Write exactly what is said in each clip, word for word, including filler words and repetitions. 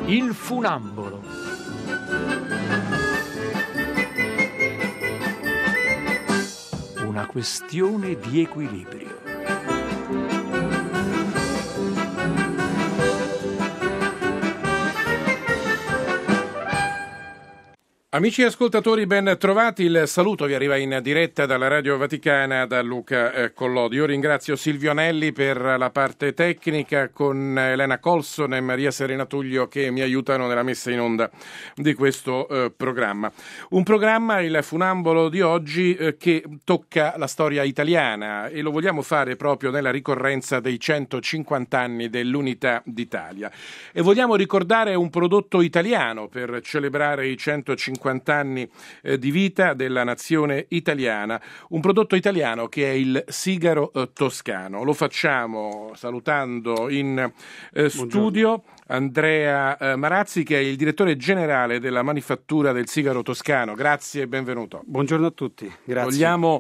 Il funambolo. Una questione di equilibrio. Amici ascoltatori, ben trovati. Il saluto vi arriva in diretta dalla Radio Vaticana da Luca eh, Collodi. Io ringrazio Silvio Anelli per la parte tecnica, con Elena Colson e Maria Serena Tullio che mi aiutano nella messa in onda di questo eh, programma. Un programma, il Funambolo di oggi, eh, che tocca la storia italiana, e lo vogliamo fare proprio nella ricorrenza dei centocinquanta anni dell'Unità d'Italia. E vogliamo ricordare un prodotto italiano per celebrare i centocinquanta anni eh, di vita della nazione italiana, un prodotto italiano che è il sigaro eh, toscano. Lo facciamo salutando in eh, studio Andrea eh, Marazzi, che è il direttore generale della manifattura del sigaro toscano. Grazie e benvenuto. Buongiorno a tutti, grazie. Vogliamo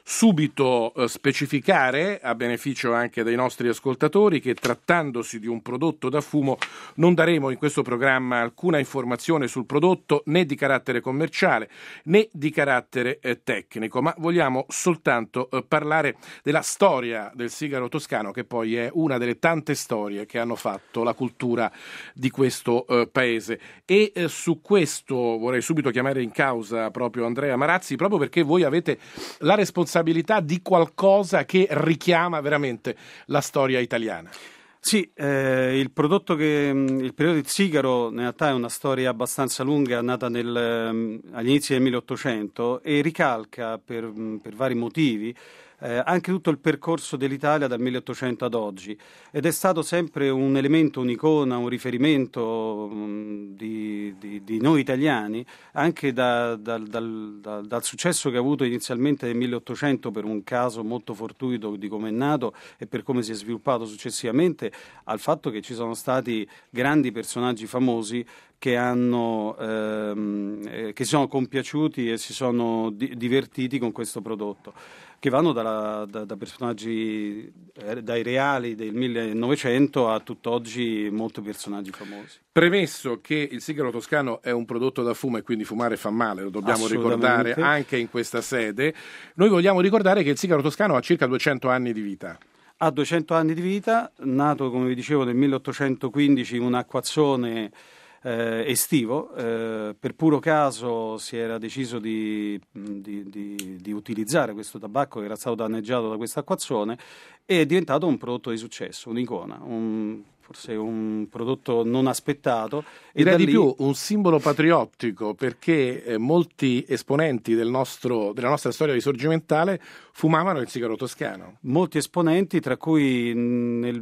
subito eh, specificare, a beneficio anche dei nostri ascoltatori, che trattandosi di un prodotto da fumo non daremo in questo programma alcuna informazione sul prodotto, né di carattere commerciale né di carattere eh, tecnico, ma vogliamo soltanto eh, parlare della storia del sigaro toscano, che poi è una delle tante storie che hanno fatto la cultura di questo eh, paese. E eh, su questo vorrei subito chiamare in causa proprio Andrea Marazzi, proprio perché voi avete la responsabilità di qualcosa che richiama veramente la storia italiana. Sì, eh, il prodotto che il periodo del sigaro in realtà è una storia abbastanza lunga, nata nel, agli inizi del milleottocento, e ricalca per, per vari motivi Eh, anche tutto il percorso dell'Italia dal milleottocento ad oggi, ed è stato sempre un elemento, un'icona, un riferimento mh, di, di, di noi italiani, anche da, da, dal, da, dal successo che ha avuto inizialmente nel milleottocento per un caso molto fortuito di come è nato e per come si è sviluppato successivamente, al fatto che ci sono stati grandi personaggi famosi che hanno ehm, eh, che si sono compiaciuti e si sono di- divertiti con questo prodotto, che vanno dalla, da, da personaggi eh, dai reali del millenovecento a tutt'oggi molti personaggi famosi. Premesso che il sigaro toscano è un prodotto da fumo e quindi fumare fa male, lo dobbiamo ricordare anche in questa sede, noi vogliamo ricordare che il sigaro toscano ha circa duecento anni di vita. Ha duecento anni di vita, nato, come vi dicevo, nel milleottocentoquindici in un acquazzone Eh, estivo. Eh, per puro caso si era deciso di, di, di, di utilizzare questo tabacco che era stato danneggiato da questo acquazzone, e è diventato un prodotto di successo, un'icona, un, forse un prodotto non aspettato. E Direi da di lì... più un simbolo patriottico, perché eh, molti esponenti del nostro, della nostra storia risorgimentale fumavano il sigaro toscano. Molti esponenti, tra cui nel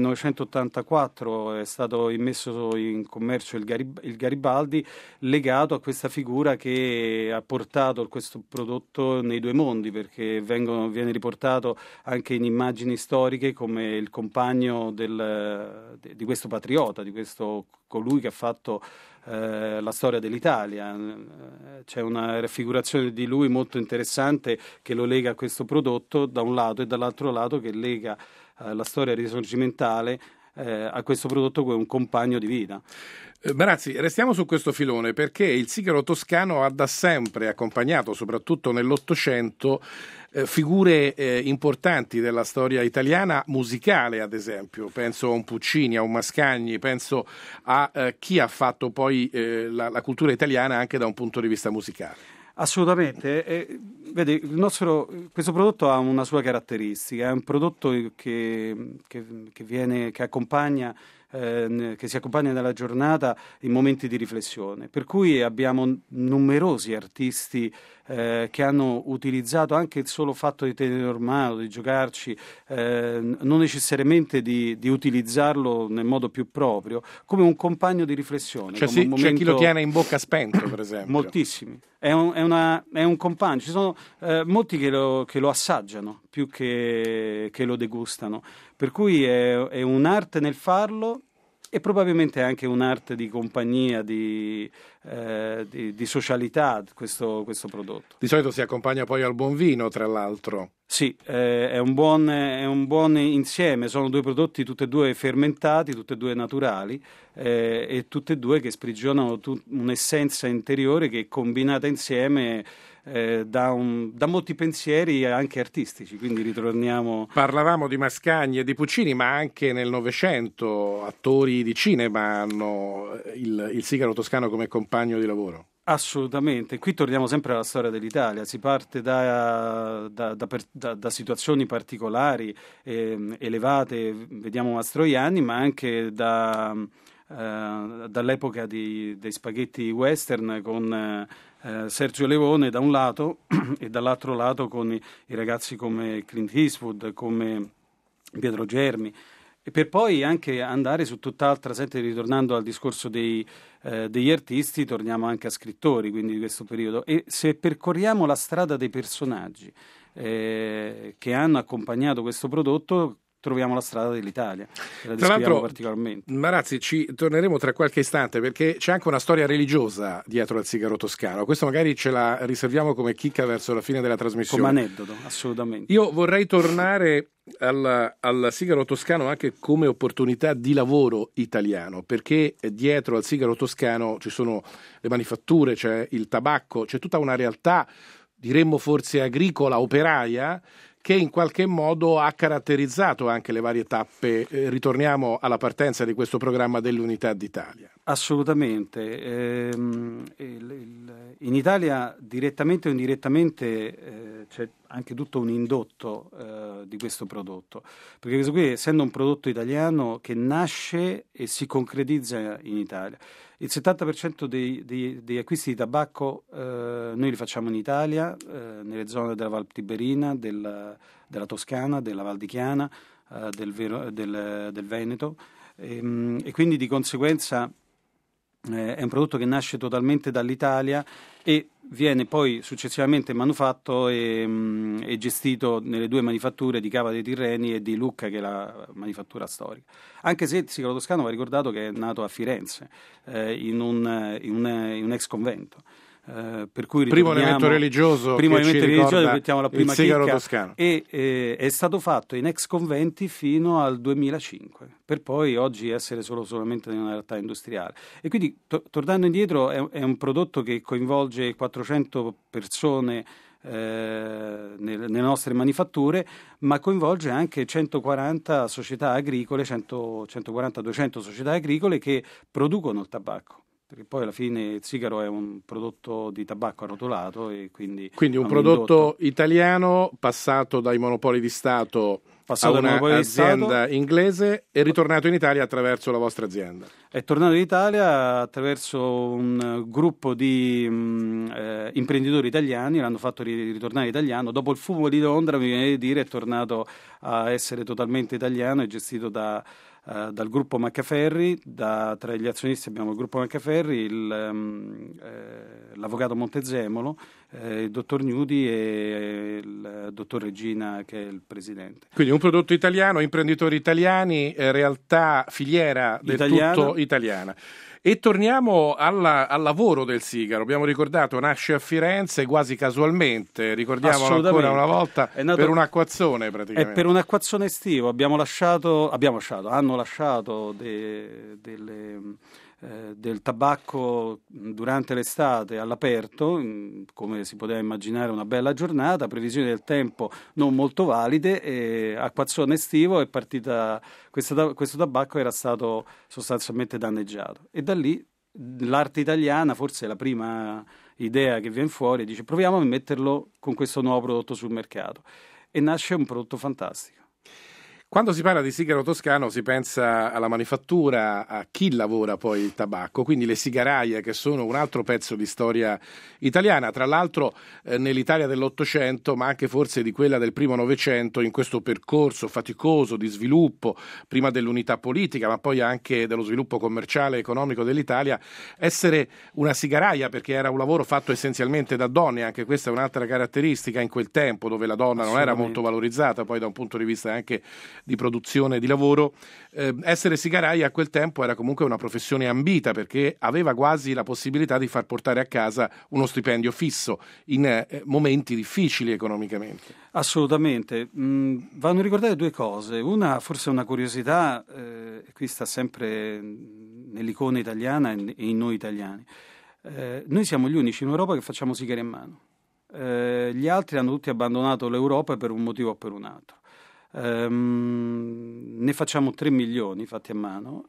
millenovecentottantaquattro è stato immesso in commercio il, Garib- il Garibaldi, legato a questa figura che ha portato questo prodotto nei due mondi, perché vengono, viene riportato anche in immagini storiche come il compagno del, di questo patriota, di questo colui che ha fatto Eh, la storia dell'Italia. C'è una raffigurazione di lui molto interessante che lo lega a questo prodotto da un lato, e dall'altro lato che lega eh, la storia risorgimentale eh, a questo prodotto come un compagno di vita. Marazzi, restiamo su questo filone, perché il sigaro toscano ha da sempre accompagnato, soprattutto nell'Ottocento, eh, figure eh, importanti della storia italiana musicale, ad esempio. Penso a un Puccini, a un Mascagni, penso a eh, chi ha fatto poi eh, la, la cultura italiana anche da un punto di vista musicale. Assolutamente. Eh, vede, il nostro, questo prodotto ha una sua caratteristica, è un prodotto che, che, che, viene, che accompagna eh, che si accompagna nella giornata in momenti di riflessione, per cui abbiamo numerosi artisti eh, che hanno utilizzato anche il solo fatto di tenere ormano, di giocarci, eh, non necessariamente di, di utilizzarlo nel modo più proprio, come un compagno di riflessione. Cioè, come sì, un momento... c'è chi lo tiene in bocca spento, per esempio. Moltissimi. È un, è, una, è un compagno, ci sono eh, molti che lo, che lo assaggiano più che, che lo degustano, per cui è, è un'arte nel farlo e probabilmente anche un'arte di compagnia, di, eh, di, di socialità questo, questo prodotto. Di solito si accompagna poi al buon vino, tra l'altro. Sì, eh, è un buon, è un buon insieme, sono due prodotti tutti e due fermentati, tutti e due naturali eh, e tutti e due che sprigionano tut- un'essenza interiore che combinata insieme eh, dà, un, dà molti pensieri anche artistici, quindi ritorniamo... Parlavamo di Mascagni e di Puccini, ma anche nel Novecento attori di cinema hanno il, il sigaro toscano come compagno di lavoro. Assolutamente, qui torniamo sempre alla storia dell'Italia, si parte da, da, da, per, da, da situazioni particolari, eh, elevate, vediamo Mastroianni, ma anche da, eh, dall'epoca di, dei spaghetti western con eh, Sergio Leone da un lato e dall'altro lato con i, i ragazzi come Clint Eastwood, come Pietro Germi. E per poi anche andare su tutt'altra, sempre ritornando al discorso dei, eh, degli artisti, torniamo anche a scrittori, quindi di questo periodo. E se percorriamo la strada dei personaggi eh, che hanno accompagnato questo prodotto, troviamo la strada dell'Italia, che la tra l'altro, particolarmente. Marazzi, ci torneremo tra qualche istante perché c'è anche una storia religiosa dietro al sigaro toscano. Questo magari ce la riserviamo come chicca verso la fine della trasmissione. Come aneddoto, assolutamente. Io vorrei tornare al, al sigaro toscano anche come opportunità di lavoro italiano, perché dietro al sigaro toscano ci sono le manifatture, c'è il tabacco, c'è tutta una realtà, diremmo forse agricola, operaia, che in qualche modo ha caratterizzato anche le varie tappe. Eh, ritorniamo alla partenza di questo programma dell'Unità d'Italia. Assolutamente. Ehm, il, il, in Italia, direttamente o indirettamente, eh, c'è anche tutto un indotto eh, di questo prodotto, perché questo qui, essendo un prodotto italiano che nasce e si concretizza in Italia, il settanta per cento dei, dei, degli acquisti di tabacco eh, noi li facciamo in Italia, eh, nelle zone della Val Tiberina, del, della Toscana, della Val di Chiana, eh, del, Vero, del, del Veneto, e, e quindi di conseguenza eh, è un prodotto che nasce totalmente dall'Italia e viene poi successivamente manufatto e, mh, e gestito nelle due manifatture di Cava dei Tirreni e di Lucca, che è la manifattura storica. Anche se il sigaro toscano va ricordato che è nato a Firenze, eh, in, un, in, un, in un ex convento. Uh, per cui primo elemento religioso primo che elemento ci religioso mettiamo la prima il sigaro chicca, toscano e eh, è stato fatto in ex conventi fino al duemilacinque, per poi oggi essere solo solamente in una realtà industriale. E quindi to- tornando indietro è, è un prodotto che coinvolge quattrocento persone eh, nelle, nelle nostre manifatture, ma coinvolge anche centoquaranta società agricole, cento, centoquaranta duecento società agricole che producono il tabacco. Perché poi alla fine il sigaro è un prodotto di tabacco arrotolato e quindi... Quindi un, un prodotto indotto. italiano passato dai monopoli di Stato passato a un'azienda Stato, inglese e ritornato in Italia attraverso la vostra azienda. È tornato in Italia attraverso un gruppo di mh, eh, imprenditori italiani, l'hanno fatto ritornare italiano. Dopo il fumo di Londra, mi viene di dire, è tornato a essere totalmente italiano e gestito da... Uh, dal gruppo Maccaferri, da, tra gli azionisti abbiamo il gruppo Maccaferri, il, um, eh, l'avvocato Montezemolo, eh, il dottor Gnudi e il dottor Regina, che è il presidente. Quindi un prodotto italiano, imprenditori italiani, eh, realtà filiera del Italiana. tutto italiana. E torniamo alla, al lavoro del sigaro. Abbiamo ricordato, nasce a Firenze quasi casualmente, ricordiamolo ancora una volta, è nato, per un acquazzone praticamente. È per un acquazzone estivo, abbiamo lasciato, abbiamo lasciato, hanno lasciato de, delle, eh, del tabacco durante l'estate all'aperto, come si poteva immaginare una bella giornata, previsioni del tempo non molto valide, e acquazzone estivo è partita, questo, questo tabacco era stato sostanzialmente danneggiato e da lì l'arte italiana, forse è la prima idea che viene fuori, dice proviamo a metterlo con questo nuovo prodotto sul mercato e nasce un prodotto fantastico. Quando si parla di sigaro toscano si pensa alla manifattura, a chi lavora poi il tabacco, quindi le sigaraie, che sono un altro pezzo di storia italiana, tra l'altro eh, nell'Italia dell'Ottocento, ma anche forse di quella del primo Novecento, in questo percorso faticoso di sviluppo, prima dell'unità politica, ma poi anche dello sviluppo commerciale e economico dell'Italia, essere una sigaraia, perché era un lavoro fatto essenzialmente da donne, anche questa è un'altra caratteristica in quel tempo, dove la donna non era molto valorizzata, poi da un punto di vista anche di produzione, di lavoro, eh, essere sigarai a quel tempo era comunque una professione ambita, perché aveva quasi la possibilità di far portare a casa uno stipendio fisso in eh, momenti difficili economicamente. Assolutamente. Mm, vanno ricordate due cose. Una, forse una curiosità, eh, qui sta sempre nell'icona italiana e in noi italiani. Eh, noi siamo gli unici in Europa che facciamo sigari a mano. Eh, gli altri hanno tutti abbandonato l'Europa per un motivo o per un altro. Um, ne facciamo tre milioni fatti a mano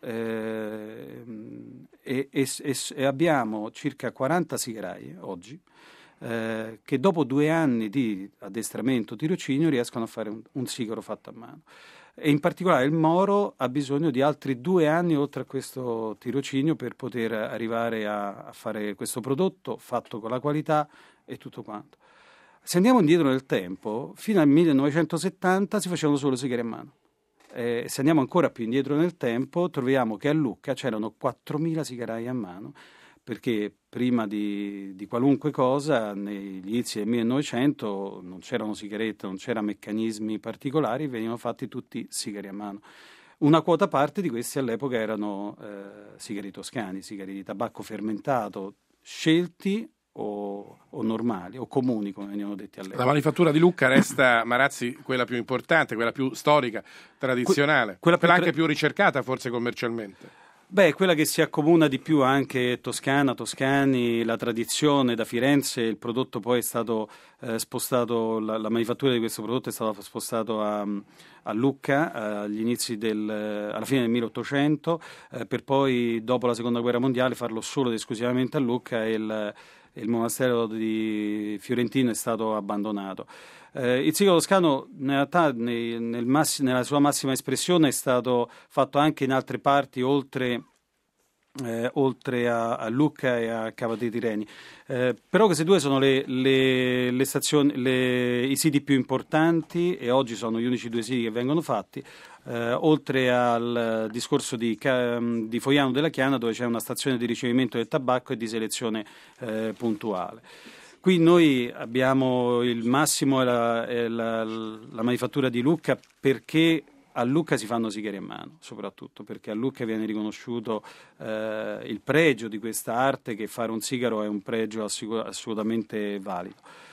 eh, e, e, e, e abbiamo circa quaranta sigarai oggi eh, che dopo due anni di addestramento tirocinio riescono a fare un, un sigaro fatto a mano. E in particolare il Moro ha bisogno di altri due anni oltre a questo tirocinio per poter arrivare a, a fare questo prodotto fatto con la qualità e tutto quanto. Se andiamo indietro nel tempo, fino al millenovecentosettanta si facevano solo sigari a mano. Eh, se andiamo ancora più indietro nel tempo, troviamo che a Lucca c'erano quattromila sigarai a mano, perché prima di, di qualunque cosa, negli inizi del millenovecento, non c'erano sigarette, non c'erano meccanismi particolari, venivano fatti tutti sigari a mano. Una quota parte di questi all'epoca erano eh, sigari toscani, sigari di tabacco fermentato, scelti o, o normali, o comuni, come venivano detti all'epoca. La manifattura di Lucca resta, Marazzi, quella più importante, quella più storica, tradizionale, que- quella, quella più tra- anche più ricercata forse commercialmente. Beh, quella che si accomuna di più anche Toscana, Toscani, la tradizione da Firenze, il prodotto poi è stato eh, spostato, la, la manifattura di questo prodotto è stata spostato a, a Lucca agli inizi del, alla fine del milleottocento, eh, per poi dopo la seconda guerra mondiale farlo solo ed esclusivamente a Lucca e il, il monastero di Fiorentino è stato abbandonato. Eh, il sigaro toscano in realtà nei, nel massi, nella sua massima espressione è stato fatto anche in altre parti oltre, eh, oltre a, a Lucca e a Cava dei Tirreni, eh, però queste due sono le, le, le stazioni, le, i siti più importanti e oggi sono gli unici due siti che vengono fatti, eh, oltre al discorso di, di Foiano della Chiana, dove c'è una stazione di ricevimento del tabacco e di selezione eh, puntuale. Qui noi abbiamo il massimo e la, e la, la manifattura di Lucca, perché a Lucca si fanno sigari a mano, soprattutto perché a Lucca viene riconosciuto eh, il pregio di questa arte, che fare un sigaro è un pregio assicur- assolutamente valido.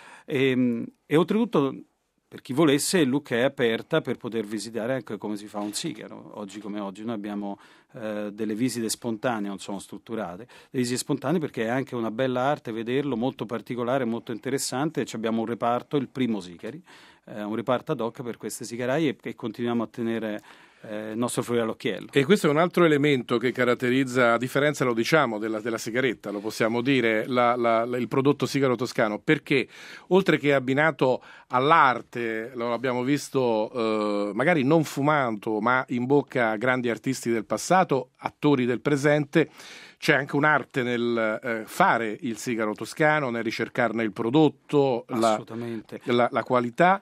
E, e oltretutto, per chi volesse, Lucca è aperta per poter visitare anche come si fa un sigaro. Oggi come oggi noi abbiamo eh, delle visite spontanee, non sono strutturate, delle visite spontanee, perché è anche una bella arte vederlo, molto particolare, molto interessante. E abbiamo un reparto, il primo Sigari, eh, un reparto ad hoc per queste sigarai, e, e continuiamo a tenere eh, il nostro fuori all'occhiello. E questo è un altro elemento che caratterizza, a differenza, lo diciamo, della, della sigaretta, lo possiamo dire, la, la, la, il prodotto sigaro toscano, perché oltre che abbinato all'arte, lo abbiamo visto eh, magari non fumato, ma in bocca a grandi artisti del passato, attori del presente, c'è anche un'arte nel eh, fare il sigaro toscano, nel ricercarne il prodotto, la, la, la qualità.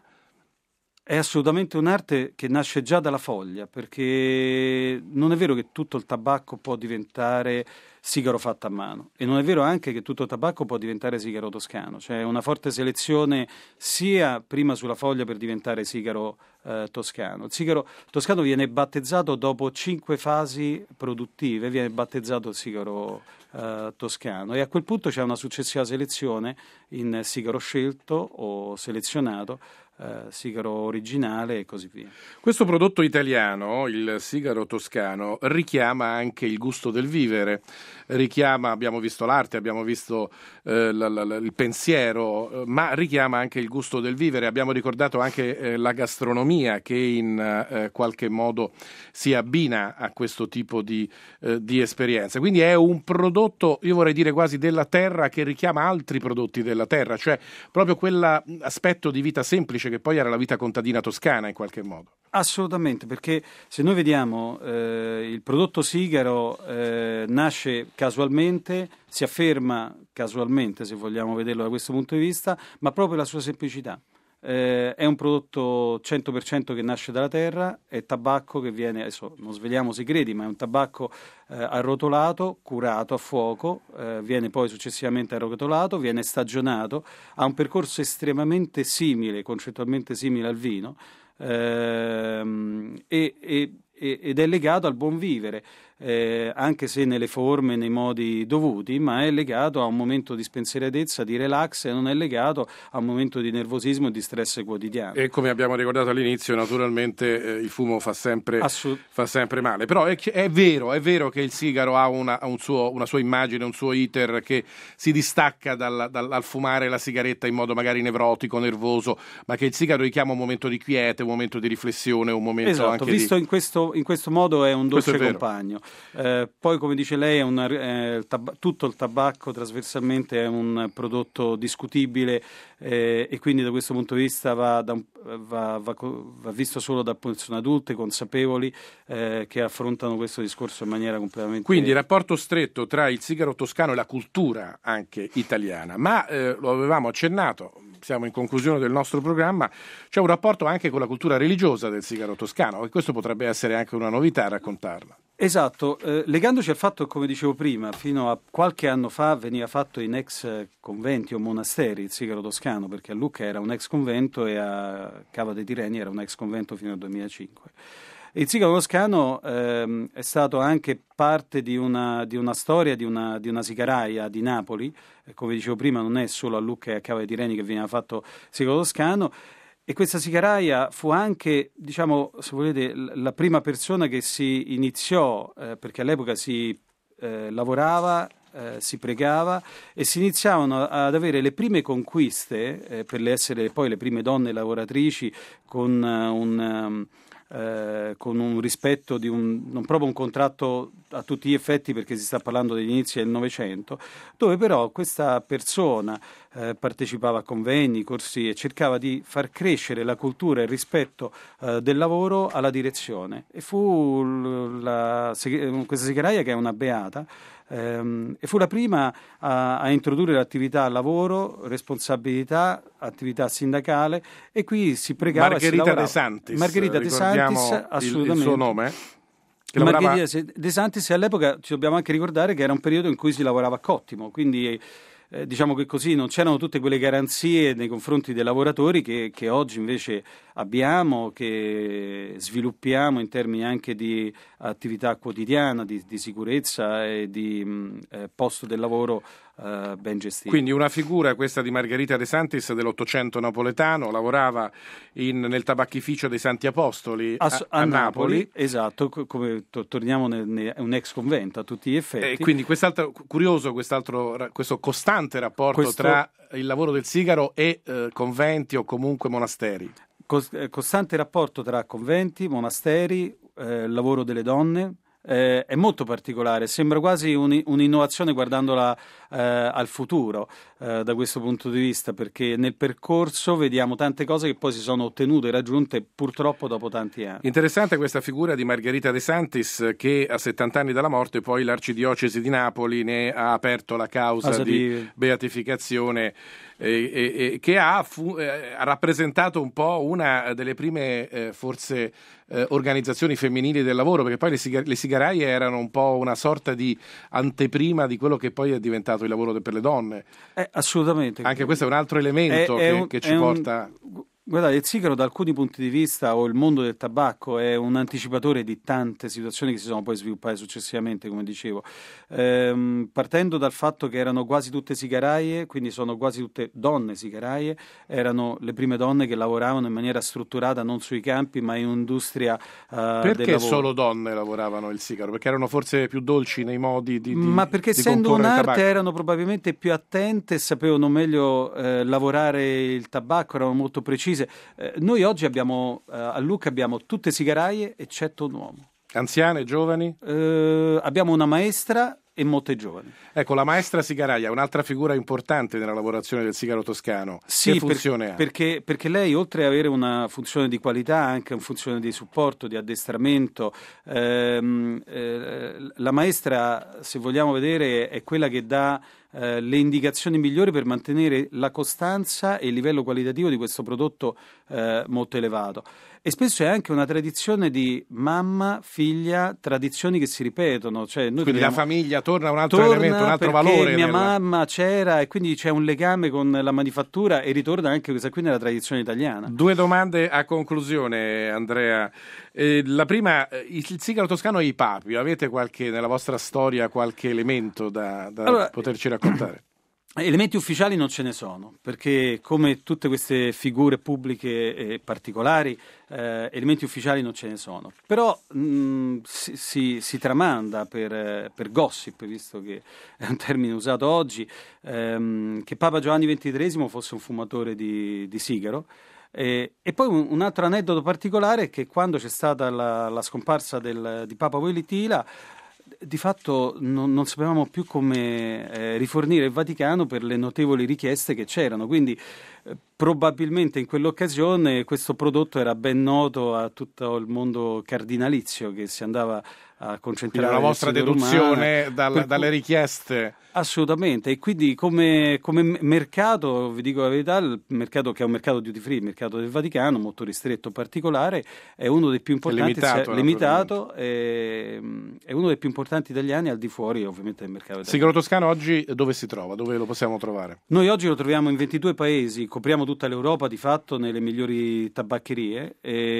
È assolutamente un'arte che nasce già dalla foglia, perché non è vero che tutto il tabacco può diventare sigaro fatto a mano, e non è vero anche che tutto il tabacco può diventare sigaro toscano. C'è una forte selezione sia prima sulla foglia per diventare sigaro eh, toscano. Il sigaro toscano viene battezzato dopo cinque fasi produttive, viene battezzato sigaro eh, toscano, e a quel punto c'è una successiva selezione in sigaro scelto o selezionato, Uh, sigaro originale e così via. Questo prodotto italiano, il sigaro toscano, richiama anche il gusto del vivere, richiama, abbiamo visto l'arte, abbiamo visto eh, la, la, il pensiero, ma richiama anche il gusto del vivere. Abbiamo ricordato anche eh, la gastronomia, che in eh, qualche modo si abbina a questo tipo di, eh, di esperienza. Quindi è un prodotto, io vorrei dire quasi della terra, che richiama altri prodotti della terra, cioè proprio quell'aspetto di vita semplice che poi era la vita contadina toscana in qualche modo. Assolutamente, perché se noi vediamo eh, il prodotto sigaro eh, nasce casualmente, si afferma casualmente, se vogliamo vederlo da questo punto di vista, ma proprio la sua semplicità. Eh, è un prodotto cento per cento che nasce dalla terra, è tabacco che viene, adesso non sveliamo segreti, ma è un tabacco eh, arrotolato, curato a fuoco, eh, viene poi successivamente arrotolato, viene stagionato, ha un percorso estremamente simile, concettualmente simile al vino, ehm, e, e, ed è legato al buon vivere. Eh, anche se nelle forme, nei modi dovuti, ma è legato a un momento di spensieratezza, di relax, e non è legato a un momento di nervosismo e di stress quotidiano. E come abbiamo ricordato all'inizio, naturalmente eh, il fumo fa sempre, Assolut- fa sempre male. Però è, è vero, è vero che il sigaro ha una, un suo, una sua immagine, un suo iter che si distacca dal, dal, dal fumare la sigaretta in modo magari nevrotico, nervoso, ma che il sigaro richiama un momento di quiete, un momento di riflessione, un momento esatto, anche visto di... in questo, in questo modo è un dolce Questo è compagno. Eh, poi, come dice lei, è una, eh, il tab- tutto il tabacco trasversalmente è un prodotto discutibile, eh, e quindi da questo punto di vista va, da un, va, va, va visto solo da persone adulte, consapevoli, eh, che affrontano questo discorso in maniera completamente... Quindi rapporto stretto tra il sigaro toscano e la cultura anche italiana, ma eh, lo avevamo accennato, siamo in conclusione del nostro programma, c'è un rapporto anche con la cultura religiosa del sigaro toscano, e questo potrebbe essere anche una novità, raccontarla. Esatto, eh, legandoci al fatto che, come dicevo prima, fino a qualche anno fa veniva fatto in ex conventi o monasteri il sigaro toscano, perché a Lucca era un ex convento e a Cava dei Tirreni era un ex convento fino al duemilacinque. Il sigaro toscano ehm, è stato anche parte di una, di una storia di una, di una sicaraia di Napoli, eh, come dicevo prima non è solo a Lucca e a Cava dei Tirreni che veniva fatto sigaro toscano. E questa sicaraia fu anche, diciamo, se volete, la prima persona che si iniziò, eh, perché all'epoca si eh, lavorava, eh, si pregava e si iniziavano ad avere le prime conquiste, eh, per le essere poi le prime donne lavoratrici con uh, un... Um, Eh, con un rispetto di un, non proprio un contratto a tutti gli effetti, perché si sta parlando degli inizi del Novecento, dove però questa persona eh, partecipava a convegni, corsi e cercava di far crescere la cultura e il rispetto eh, del lavoro alla direzione. E fu la, questa sicaraia, che è una beata, ehm, e fu la prima a, a introdurre l'attività lavoro, responsabilità, attività sindacale, e qui si pregava. Margherita De Santis, Margherita De Santis, assolutamente. Il, il suo nome? Che Margherita lavorava... De Santis, all'epoca ci dobbiamo anche ricordare che era un periodo in cui si lavorava a cottimo, quindi eh, diciamo che così non c'erano tutte quelle garanzie nei confronti dei lavoratori che, che oggi invece abbiamo, che sviluppiamo in termini anche di attività quotidiana, di, di sicurezza e di mh, eh, posto del lavoro Uh, ben gestito. Quindi una figura, questa di Margherita De Santis, dell'Ottocento napoletano, lavorava in, nel tabacchificio dei Santi Apostoli a, a, a, a Napoli, Napoli. Esatto, come to, torniamo nel, nel, un ex convento a tutti gli effetti. E quindi quest'altro, curioso quest'altro, questo costante rapporto questo... tra il lavoro del sigaro e eh, conventi o comunque monasteri. Costante rapporto tra conventi, monasteri, eh, lavoro delle donne. Eh, è molto particolare, sembra quasi un, un'innovazione guardandola eh, al futuro eh, da questo punto di vista, perché nel percorso vediamo tante cose che poi si sono ottenute e raggiunte purtroppo dopo tanti anni. Interessante questa figura di Margherita De Santis, che a settanta anni dalla morte poi l'arcidiocesi di Napoli ne ha aperto la causa Cosa di, di beatificazione, e, e, e che ha, fu, eh, ha rappresentato un po' una delle prime eh, forse eh, organizzazioni femminili del lavoro, perché poi le, sigar- le sigaraie erano un po' una sorta di anteprima di quello che poi è diventato il lavoro de- per le donne. Eh, assolutamente. Anche questo è un altro elemento è, che, è un, che ci porta... Un... Guardate, il sigaro da alcuni punti di vista, o il mondo del tabacco, è un anticipatore di tante situazioni che si sono poi sviluppate successivamente, come dicevo. Ehm, partendo dal fatto che erano quasi tutte sigaraie, quindi sono quasi tutte donne sigaraie, erano le prime donne che lavoravano in maniera strutturata non sui campi ma in un'industria uh, Perché del lavoro. Solo donne lavoravano il sigaro? Perché erano forse più dolci nei modi di, di Ma perché di essendo un'arte erano probabilmente più attente, sapevano meglio eh, lavorare il tabacco, erano molto precise. Eh, noi oggi abbiamo eh, a Lucca abbiamo tutte sigaraie eccetto un uomo. Anziane, giovani? Eh, abbiamo una maestra e molte giovani. Ecco, la maestra sigaraia è un'altra figura importante nella lavorazione del sigaro toscano. Sì, che funzione per, ha? Perché, perché lei, oltre ad avere una funzione di qualità, ha anche una funzione di supporto, di addestramento. Ehm, eh, la maestra, se vogliamo vedere, è quella che dà eh, le indicazioni migliori per mantenere la costanza e il livello qualitativo di questo prodotto eh, molto elevato. E spesso è anche una tradizione di mamma, figlia, tradizioni che si ripetono. Cioè noi Quindi dobbiamo... la famiglia torna un altro torna elemento, un altro perché valore. Mia nella... mamma c'era e quindi c'è un legame con la manifattura e ritorna anche questa qui nella tradizione italiana. Due domande a conclusione, Andrea. Eh, la prima, il sigaro toscano e i papi. Avete qualche, nella vostra storia qualche elemento da, da allora, poterci raccontare? Elementi ufficiali non ce ne sono, perché come tutte queste figure pubbliche e particolari, eh, elementi ufficiali non ce ne sono. Però mh, si, si, si tramanda per, per gossip, visto che è un termine usato oggi, ehm, che Papa Giovanni ventitreesimo fosse un fumatore di, di sigaro. E, e poi un, un altro aneddoto particolare è che quando c'è stata la, la scomparsa del, di Papa Wojtyla, di fatto non, non sapevamo più come eh, rifornire il Vaticano per le notevoli richieste che c'erano, quindi eh, probabilmente in quell'occasione questo prodotto era ben noto a tutto il mondo cardinalizio che si andava a concentrare. Quindi la vostra deduzione dal, per, dalle richieste. Assolutamente, e quindi come, come mercato, vi dico la verità, il mercato che è un mercato duty free, il mercato del Vaticano, molto ristretto, particolare, è uno dei più importanti, limitato, cioè, limitato è, è uno dei più importanti italiani al di fuori ovviamente del mercato italiano. Sigaro toscano oggi dove si trova? Dove lo possiamo trovare? Noi oggi lo troviamo in ventidue paesi, copriamo tutta l'Europa di fatto nelle migliori tabaccherie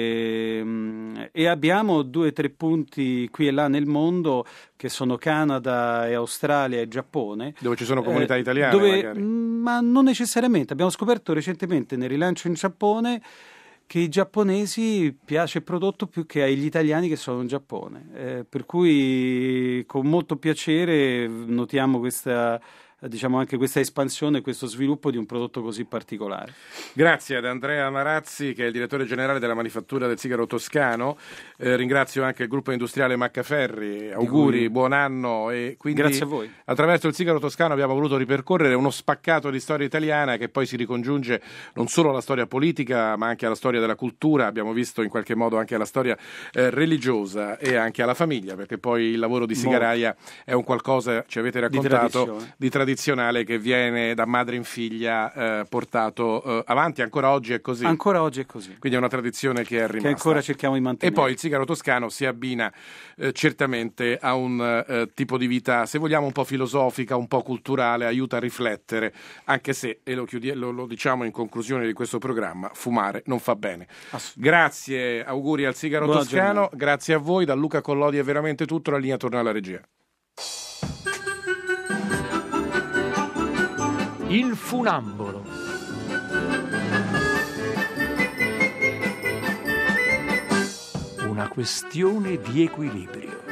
e, e abbiamo due o tre punti qui e là nel mondo che sono Canada e Australia e Giappone. Dove ci sono comunità eh, italiane dove, magari? Ma non necessariamente. Abbiamo scoperto recentemente nel rilancio in Giappone che ai giapponesi piace il prodotto più che agli italiani che sono in Giappone. Eh, per cui con molto piacere notiamo questa... diciamo anche questa espansione e questo sviluppo di un prodotto così particolare. Grazie ad Andrea Marazzi, che è il direttore generale della manifattura del sigaro toscano. Eh, ringrazio anche il gruppo industriale Maccaferri, auguri, cui... buon anno. E quindi, grazie a voi. Attraverso il sigaro toscano abbiamo voluto ripercorrere uno spaccato di storia italiana che poi si ricongiunge non solo alla storia politica ma anche alla storia della cultura, abbiamo visto in qualche modo anche alla storia eh, religiosa e anche alla famiglia, perché poi il lavoro di sigaraia Molto. È un qualcosa, ci avete raccontato, di tradizione che viene da madre in figlia eh, portato eh, avanti, ancora oggi è così. Ancora oggi è così. Quindi è una tradizione che è rimasta. Che ancora cerchiamo di mantenere. E poi il sigaro toscano si abbina eh, certamente a un eh, tipo di vita, se vogliamo, un po' filosofica, un po' culturale, aiuta a riflettere, anche se, e lo, chiudi- lo, lo diciamo in conclusione di questo programma, fumare non fa bene. Grazie, auguri al sigaro Buona toscano, giornata. Grazie a voi, da Luca Collodi è veramente tutto, la linea torna alla regia. Il funambolo. Una questione di equilibrio.